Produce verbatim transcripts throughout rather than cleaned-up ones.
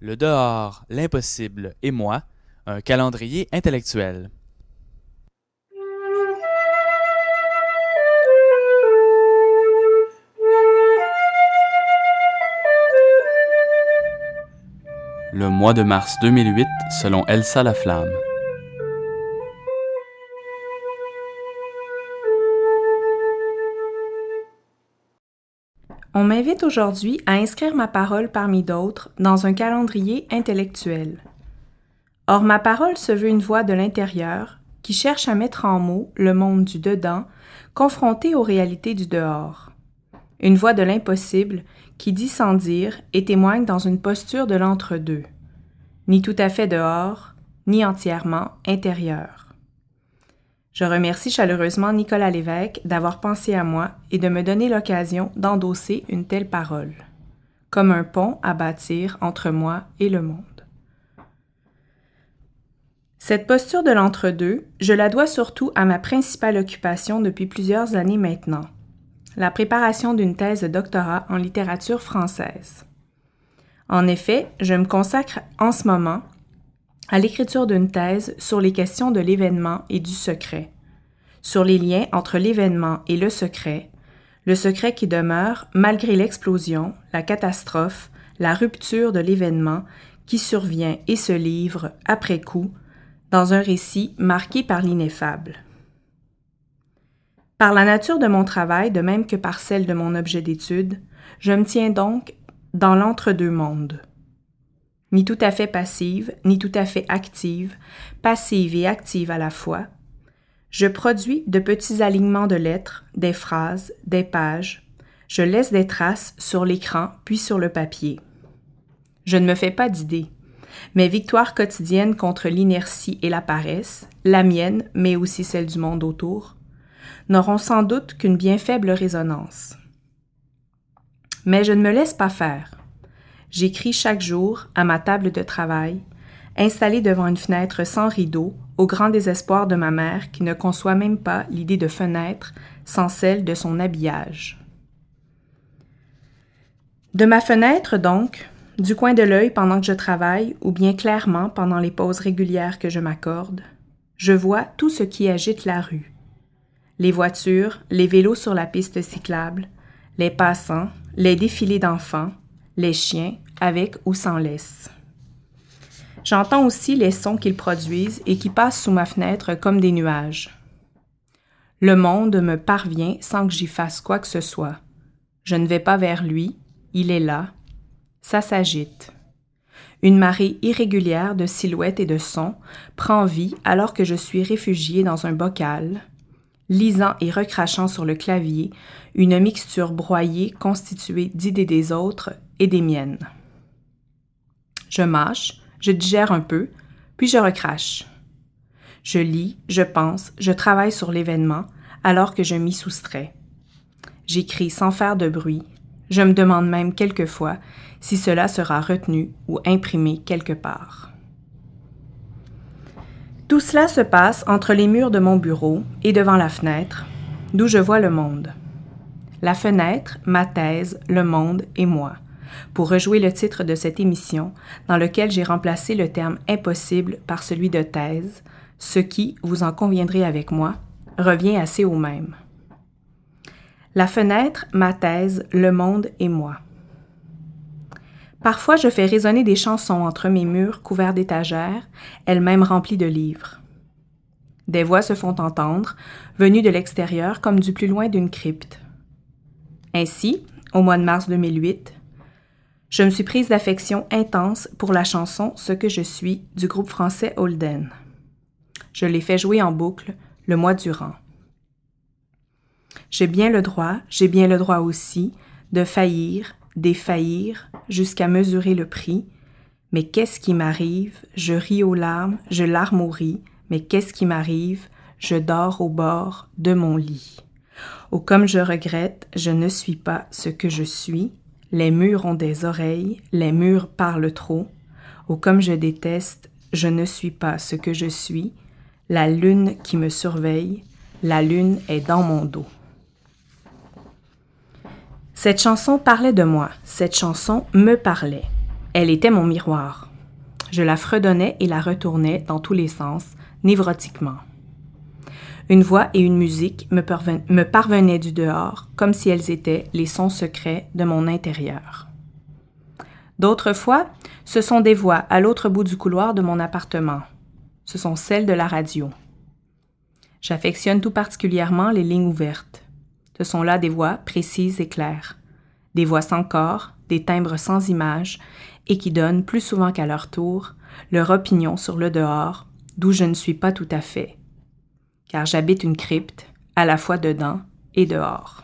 le dehors, l'impossible et moi, un calendrier intellectuel. Le mois de mars deux mille huit selon Elsa Laflamme. On m'invite aujourd'hui à inscrire ma parole parmi d'autres dans un calendrier intellectuel. Or, ma parole se veut une voix de l'intérieur qui cherche à mettre en mots le monde du dedans confronté aux réalités du dehors. Une voix de l'impossible qui dit sans dire et témoigne dans une posture de l'entre-deux, ni tout à fait dehors, ni entièrement intérieur. Je remercie chaleureusement Nicolas Lévesque d'avoir pensé à moi et de me donner l'occasion d'endosser une telle parole, comme un pont à bâtir entre moi et le monde. Cette posture de l'entre-deux, je la dois surtout à ma principale occupation depuis plusieurs années maintenant, la préparation d'une thèse de doctorat en littérature française. En effet, je me consacre en ce moment à l'écriture d'une thèse sur les questions de l'événement et du secret, sur les liens entre l'événement et le secret, le secret qui demeure malgré l'explosion, la catastrophe, la rupture de l'événement qui survient et se livre après coup dans un récit marqué par l'ineffable. Par la nature de mon travail, de même que par celle de mon objet d'étude, je me tiens donc dans l'entre-deux mondes. Ni tout à fait passive, ni tout à fait active, passive et active à la fois, je produis de petits alignements de lettres, des phrases, des pages. Je laisse des traces sur l'écran puis sur le papier. Je ne me fais pas d'idées. Mes victoires quotidiennes contre l'inertie et la paresse, la mienne, mais aussi celle du monde autour, n'auront sans doute qu'une bien faible résonance. Mais je ne me laisse pas faire. J'écris chaque jour à ma table de travail, installée devant une fenêtre sans rideau, au grand désespoir de ma mère qui ne conçoit même pas l'idée de fenêtre sans celle de son habillage. De ma fenêtre, donc, du coin de l'œil pendant que je travaille, ou bien clairement pendant les pauses régulières que je m'accorde, je vois tout ce qui agite la rue. Les voitures, les vélos sur la piste cyclable, les passants, les défilés d'enfants, les chiens, avec ou sans laisse. J'entends aussi les sons qu'ils produisent et qui passent sous ma fenêtre comme des nuages. Le monde me parvient sans que j'y fasse quoi que ce soit. Je ne vais pas vers lui, il est là. Ça s'agite. Une marée irrégulière de silhouettes et de sons prend vie alors que je suis réfugiée dans un bocal, lisant et recrachant sur le clavier une mixture broyée constituée d'idées des autres et des miennes. Je mâche, je digère un peu, puis je recrache. Je lis, je pense, je travaille sur l'événement alors que je m'y soustrais. J'écris sans faire de bruit. Je me demande même quelquefois si cela sera retenu ou imprimé quelque part. Tout cela se passe entre les murs de mon bureau et devant la fenêtre, d'où je vois le monde. La fenêtre, ma thèse, le monde et moi, pour rejouer le titre de cette émission dans lequel j'ai remplacé le terme impossible par celui de thèse, ce qui, vous en conviendrez avec moi, revient assez au même. La fenêtre, ma thèse, le monde et moi. Parfois, je fais résonner des chansons entre mes murs couverts d'étagères, elles-mêmes remplies de livres. Des voix se font entendre, venues de l'extérieur comme du plus loin d'une crypte. Ainsi, au mois de mars deux mille huit, je me suis prise d'affection intense pour la chanson « Ce que je suis » du groupe français Holden. Je l'ai fait jouer en boucle le mois durant. J'ai bien le droit, j'ai bien le droit aussi, de faillir, défaillir, jusqu'à mesurer le prix. Mais qu'est-ce qui m'arrive? Je ris aux larmes, je larme aux ris. Mais qu'est-ce qui m'arrive? Je dors au bord de mon lit. Oh, comme je regrette, je ne suis pas ce que je suis. Les murs ont des oreilles, les murs parlent trop. Oh, comme je déteste, je ne suis pas ce que je suis. La lune qui me surveille, la lune est dans mon dos. Cette chanson parlait de moi, cette chanson me parlait. Elle était mon miroir. Je la fredonnais et la retournais dans tous les sens, névrotiquement. Une voix et une musique me, parven- me parvenaient du dehors, comme si elles étaient les sons secrets de mon intérieur. D'autres fois, ce sont des voix à l'autre bout du couloir de mon appartement. Ce sont celles de la radio. J'affectionne tout particulièrement les lignes ouvertes. Ce sont là des voix précises et claires, des voix sans corps, des timbres sans image, et qui donnent, plus souvent qu'à leur tour, leur opinion sur le dehors, d'où je ne suis pas tout à fait, car j'habite une crypte, à la fois dedans et dehors.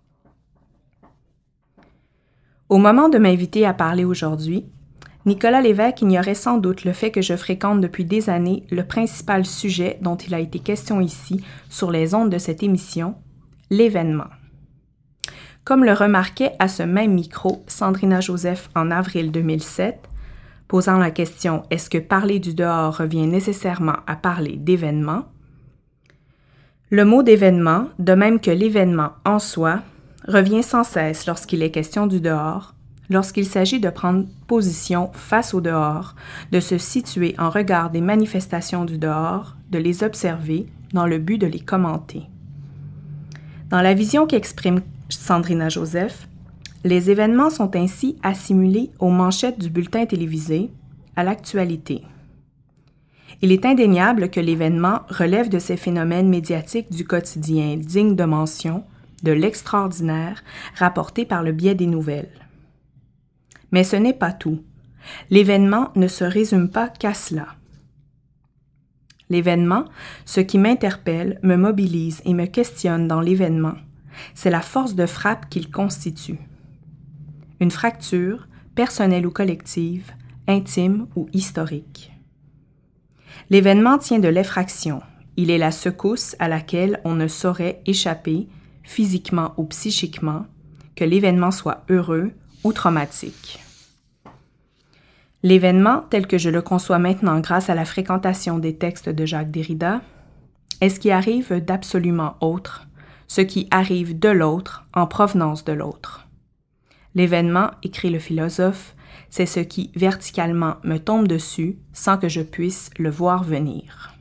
Au moment de m'inviter à parler aujourd'hui, Nicolas Lévesque ignorait sans doute le fait que je fréquente depuis des années le principal sujet dont il a été question ici sur les ondes de cette émission, l'événement. Comme le remarquait à ce même micro Sandrina Joseph en avril deux mille sept, posant la question « Est-ce que parler du dehors revient nécessairement à parler d'événement ?» Le mot d'événement, de même que l'événement en soi, revient sans cesse lorsqu'il est question du dehors, lorsqu'il s'agit de prendre position face au dehors, de se situer en regard des manifestations du dehors, de les observer dans le but de les commenter. Dans la vision qu'exprime Sandrina Joseph, les événements sont ainsi assimilés aux manchettes du bulletin télévisé, à l'actualité. Il est indéniable que l'événement relève de ces phénomènes médiatiques du quotidien dignes de mention, de l'extraordinaire, rapporté par le biais des nouvelles. Mais ce n'est pas tout. L'événement ne se résume pas qu'à cela. L'événement, ce qui m'interpelle, me mobilise et me questionne dans l'événement, c'est la force de frappe qu'il constitue. Une fracture, personnelle ou collective, intime ou historique. L'événement tient de l'effraction. Il est la secousse à laquelle on ne saurait échapper, physiquement ou psychiquement, que l'événement soit heureux ou traumatique. L'événement, tel que je le conçois maintenant grâce à la fréquentation des textes de Jacques Derrida, est ce qui arrive d'absolument autre, ce qui arrive de l'autre en provenance de l'autre. L'événement, écrit le philosophe, c'est ce qui verticalement me tombe dessus sans que je puisse le voir venir.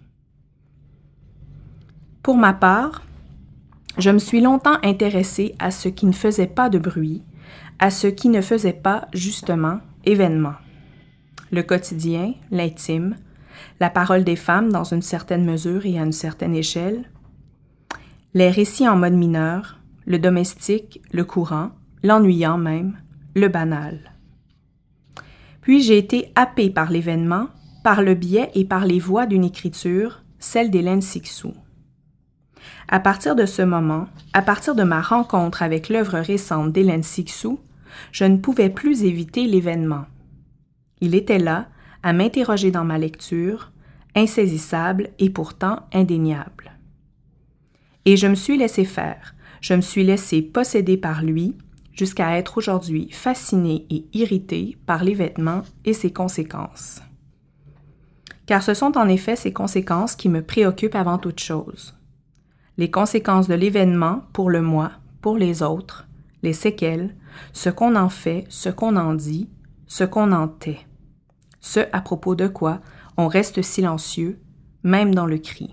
Pour ma part, je me suis longtemps intéressée à ce qui ne faisait pas de bruit, à ce qui ne faisait pas, justement, événement. Le quotidien, l'intime, la parole des femmes dans une certaine mesure et à une certaine échelle, les récits en mode mineur, le domestique, le courant, l'ennuyant même, le banal. Puis j'ai été happée par l'événement, par le biais et par les voix d'une écriture, celle d'Hélène Cixous. À partir de ce moment, à partir de ma rencontre avec l'œuvre récente d'Hélène Cixous, je ne pouvais plus éviter l'événement. Il était là, à m'interroger dans ma lecture, insaisissable et pourtant indéniable. Et je me suis laissé faire, je me suis laissé posséder par lui, jusqu'à être aujourd'hui fascinée et irritée par l'événement et ses conséquences. Car ce sont en effet ces conséquences qui me préoccupent avant toute chose. Les conséquences de l'événement pour le moi, pour les autres, les séquelles, ce qu'on en fait, ce qu'on en dit, ce qu'on en tait. Ce à propos de quoi on reste silencieux, même dans le cri.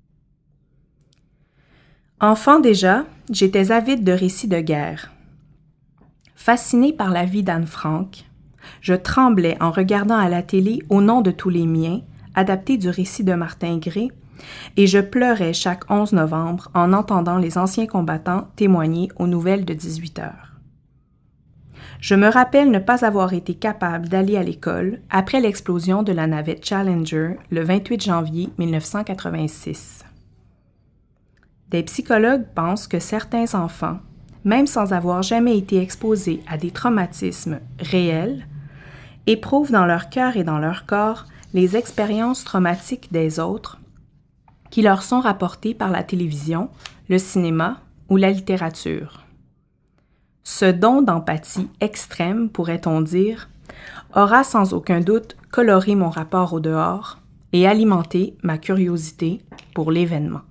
Enfant déjà, j'étais avide de récits de guerre. Fascinée par la vie d'Anne Frank, je tremblais en regardant à la télé Au nom de tous les miens, adapté du récit de Martin Gray, et je pleurais chaque onze novembre en entendant les anciens combattants témoigner aux nouvelles de dix-huit heures. Je me rappelle ne pas avoir été capable d'aller à l'école après l'explosion de la navette Challenger le vingt-huit janvier mille neuf cent quatre-vingt-six. Des psychologues pensent que certains enfants, même sans avoir jamais été exposés à des traumatismes réels, éprouvent dans leur cœur et dans leur corps les expériences traumatiques des autres qui leur sont rapportées par la télévision, le cinéma ou la littérature. Ce don d'empathie extrême, pourrait-on dire, aura sans aucun doute coloré mon rapport au dehors et alimenté ma curiosité pour l'événement.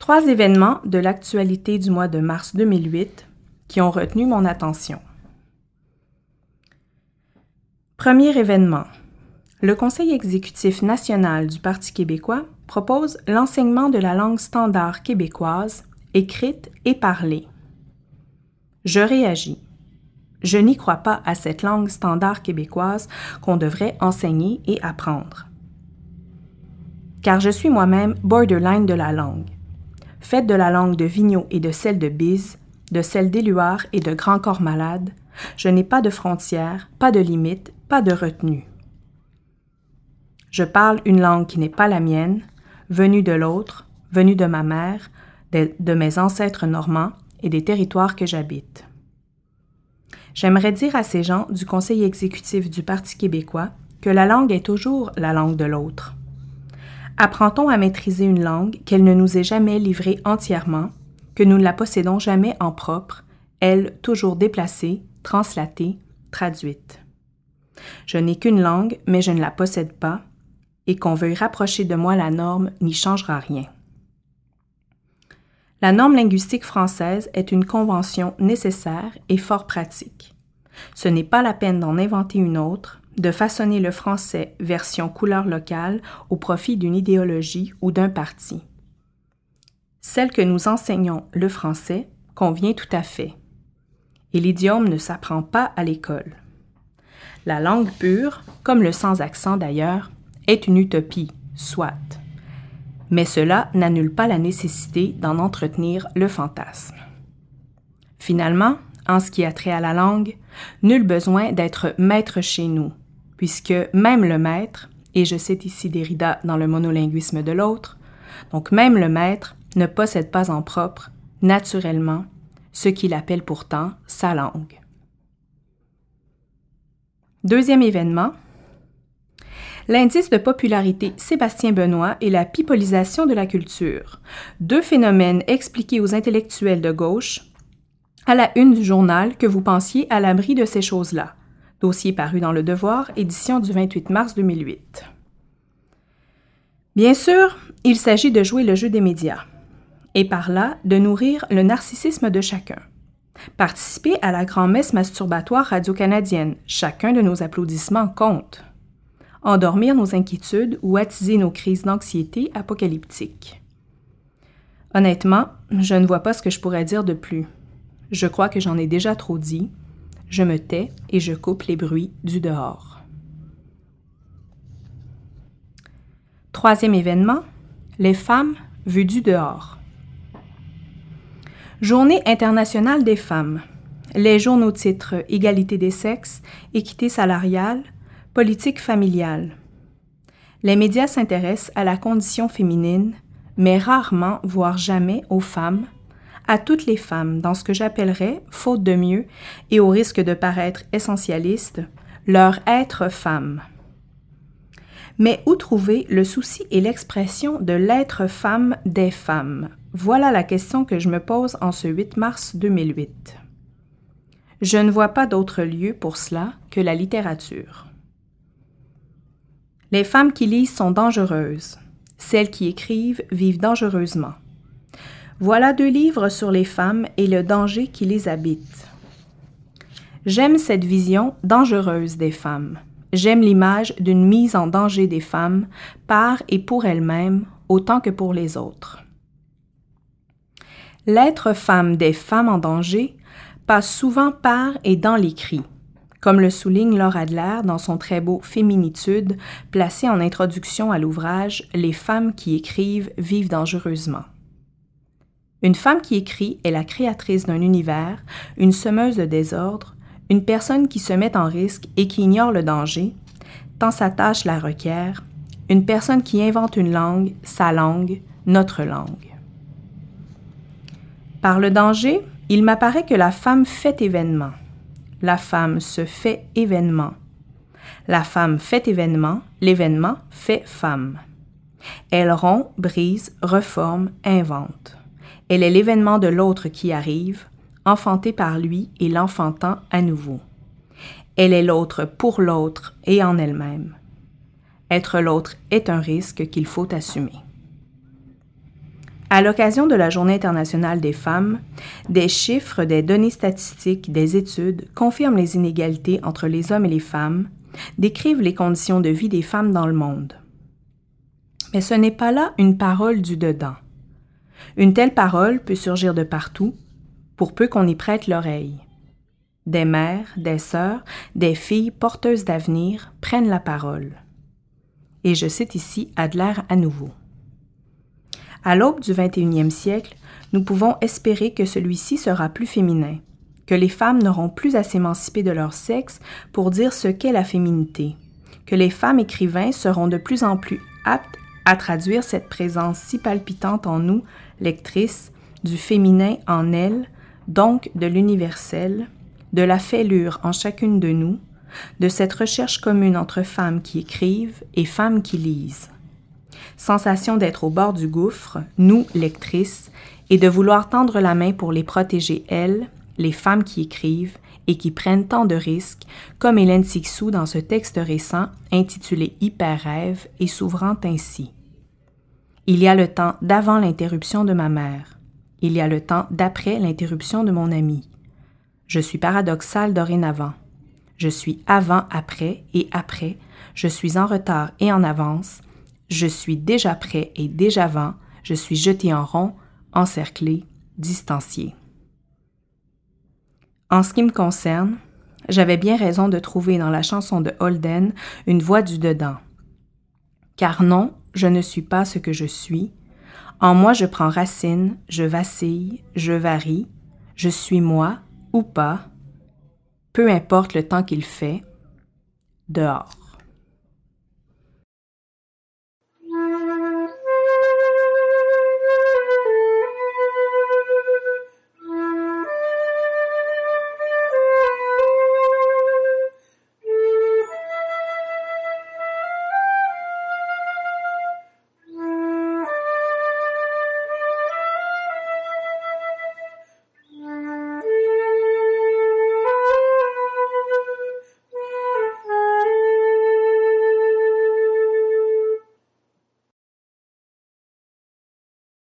Trois événements de l'actualité du mois de mars deux mille huit qui ont retenu mon attention. Premier événement. Le Conseil exécutif national du Parti québécois propose l'enseignement de la langue standard québécoise, écrite et parlée. Je réagis. Je n'y crois pas à cette langue standard québécoise qu'on devrait enseigner et apprendre. Car je suis moi-même borderline de la langue. Faite de la langue de Vigneault et de celle de Bise, de celle d'Éluard et de Grand Corps Malade, je n'ai pas de frontières, pas de limites, pas de retenue. Je parle une langue qui n'est pas la mienne, venue de l'autre, venue de ma mère, de, de mes ancêtres normands et des territoires que j'habite. J'aimerais dire à ces gens du Conseil exécutif du Parti québécois que la langue est toujours la langue de l'autre. Apprend-on à maîtriser une langue qu'elle ne nous est jamais livrée entièrement, que nous ne la possédons jamais en propre, elle toujours déplacée, translatée, traduite. Je n'ai qu'une langue, mais je ne la possède pas, et qu'on veuille rapprocher de moi la norme n'y changera rien. La norme linguistique française est une convention nécessaire et fort pratique. Ce n'est pas la peine d'en inventer une autre, de façonner le français version couleur locale au profit d'une idéologie ou d'un parti. Celle que nous enseignons, le français, convient tout à fait. Et l'idiome ne s'apprend pas à l'école. La langue pure, comme le sans accent d'ailleurs, est une utopie, soit. Mais cela n'annule pas la nécessité d'en entretenir le fantasme. Finalement, en ce qui a trait à la langue, nul besoin d'être maître chez nous, puisque même le maître, et je cite ici Derrida dans le monolinguisme de l'autre, donc même le maître ne possède pas en propre, naturellement, ce qu'il appelle pourtant sa langue. Deuxième événement, l'indice de popularité Sébastien Benoît et la pipolisation de la culture, deux phénomènes expliqués aux intellectuels de gauche, à la une du journal que vous pensiez à l'abri de ces choses-là. Dossier paru dans Le Devoir, édition du vingt-huit mars deux mille huit. Bien sûr, il s'agit de jouer le jeu des médias, et par là, de nourrir le narcissisme de chacun. Participer à la grand-messe masturbatoire radio-canadienne, chacun de nos applaudissements compte. Endormir nos inquiétudes ou attiser nos crises d'anxiété apocalyptiques. Honnêtement, je ne vois pas ce que je pourrais dire de plus. Je crois que j'en ai déjà trop dit. Je me tais et je coupe les bruits du dehors. Troisième événement, les femmes vues du dehors. Journée internationale des femmes. Les journaux titrent Égalité des sexes, équité salariale, politique familiale. Les médias s'intéressent à la condition féminine, mais rarement, voire jamais, aux femmes, à toutes les femmes dans ce que j'appellerais, faute de mieux, et au risque de paraître essentialiste, leur être femme. Mais où trouver le souci et l'expression de l'être femme des femmes? Voilà la question que je me pose en ce huit mars deux mille huit. Je ne vois pas d'autre lieu pour cela que la littérature. Les femmes qui lisent sont dangereuses. Celles qui écrivent vivent dangereusement. Voilà deux livres sur les femmes et le danger qui les habite. J'aime cette vision dangereuse des femmes. J'aime l'image d'une mise en danger des femmes par et pour elles-mêmes autant que pour les autres. L'être femme des femmes en danger passe souvent par et dans l'écrit, comme le souligne Laure Adler dans son très beau Féminitude, placé en introduction à l'ouvrage « Les femmes qui écrivent vivent dangereusement ». Une femme qui écrit est la créatrice d'un univers, une semeuse de désordre, une personne qui se met en risque et qui ignore le danger, tant sa tâche la requiert, une personne qui invente une langue, sa langue, notre langue. Par le danger, il m'apparaît que la femme fait événement. La femme se fait événement. La femme fait événement, l'événement fait femme. Elle rompt, brise, reforme, invente. Elle est l'événement de l'autre qui arrive, enfanté par lui et l'enfantant à nouveau. Elle est l'autre pour l'autre et en elle-même. Être l'autre est un risque qu'il faut assumer. À l'occasion de la Journée internationale des femmes, des chiffres, des données statistiques, des études confirment les inégalités entre les hommes et les femmes, décrivent les conditions de vie des femmes dans le monde. Mais ce n'est pas là une parole du dedans. Une telle parole peut surgir de partout, pour peu qu'on y prête l'oreille. Des mères, des sœurs, des filles porteuses d'avenir prennent la parole. Et je cite ici Adler à nouveau. À l'aube du vingt et unième siècle, nous pouvons espérer que celui-ci sera plus féminin, que les femmes n'auront plus à s'émanciper de leur sexe pour dire ce qu'est la féminité, que les femmes écrivains seront de plus en plus aptes à traduire cette présence si palpitante en nous, lectrices, du féminin en elles, donc de l'universel, de la fêlure en chacune de nous, de cette recherche commune entre femmes qui écrivent et femmes qui lisent. Sensation d'être au bord du gouffre, nous, lectrices, et de vouloir tendre la main pour les protéger, elles, les femmes qui écrivent et qui prennent tant de risques, comme Hélène Cixous dans ce texte récent intitulé « Hyper-rêve » et s'ouvrant ainsi. Il y a le temps d'avant l'interruption de ma mère. Il y a le temps d'après l'interruption de mon ami. Je suis paradoxale dorénavant. Je suis avant, après et après. Je suis en retard et en avance. Je suis déjà près et déjà avant, je suis jeté en rond, encerclé, distancié. En ce qui me concerne, j'avais bien raison de trouver dans la chanson de Holden une voix du dedans. Car non, je ne suis pas ce que je suis. En moi, je prends racine, je vacille, je varie, je suis moi ou pas, peu importe le temps qu'il fait, dehors.